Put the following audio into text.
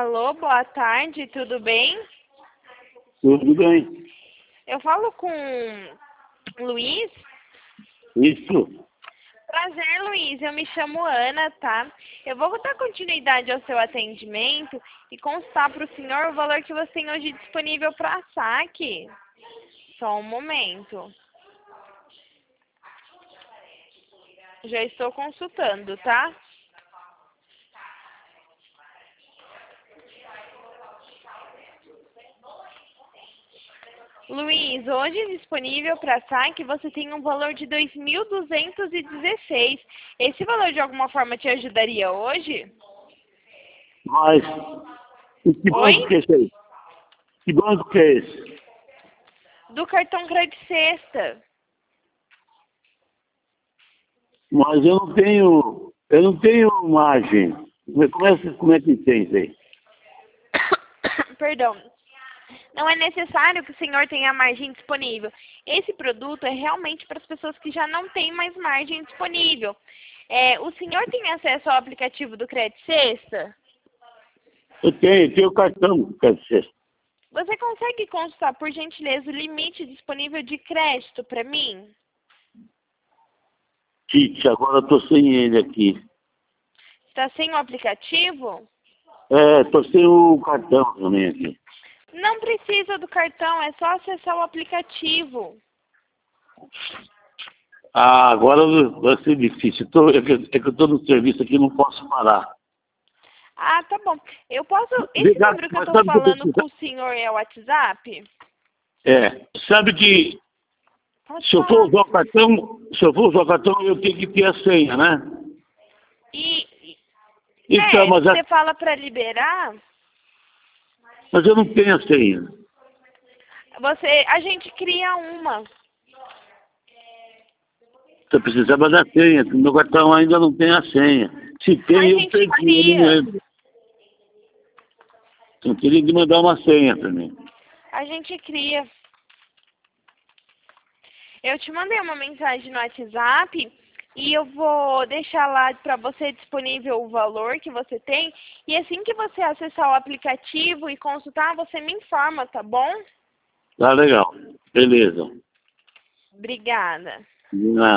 Alô, boa tarde, tudo bem? Tudo bem. Eu falo com Luiz? Isso. Prazer, Luiz. Eu me chamo Ana, tá? Eu vou dar continuidade ao seu atendimento e constar para o senhor o valor que você tem hoje disponível para saque. Só um momento. Já estou consultando, tá? Luiz, hoje disponível para saque você tem um valor de 2.216. Esse valor de alguma forma te ajudaria hoje? Mas que Oi? banco que é esse aí? Que banco que é esse? Do cartão Crédito Sexta. Mas eu não tenho margem. Como é que tem isso aí? Perdão. Não é necessário que o senhor tenha margem disponível. Esse produto é realmente para as pessoas que já não têm mais margem disponível. O senhor tem acesso ao aplicativo do Crédito Sexta? Eu tenho cartão, quer dizer. Você consegue consultar, por gentileza, o limite disponível de crédito para mim? Tite, agora eu tô sem ele aqui. Está sem o aplicativo? Tô sem o cartão também aqui. Não precisa do cartão, é só acessar o aplicativo. Ah, agora vai ser difícil. É que eu tô no serviço aqui, não posso parar. Ah, tá bom. Eu posso... Esse Obrigado, número que eu mas estou sabe o que eu falando preciso? com o senhor é o WhatsApp? Sabe que Pode se eu for falar. usar o cartão, eu tenho que ter a senha, né? E Então, você fala para liberar, mas eu não tenho a senha. a gente cria uma. Eu precisava da senha, porque meu cartão ainda não tem a senha. Se A tem, eu gente perdi, eu não cria. lembro. Eu teria que mandar uma senha para mim. A gente cria. Eu te mandei uma mensagem no WhatsApp e eu vou deixar lá para você disponível o valor que você tem. E assim que você acessar o aplicativo e consultar, você me informa, tá bom? Tá legal. Beleza. Obrigada. Não.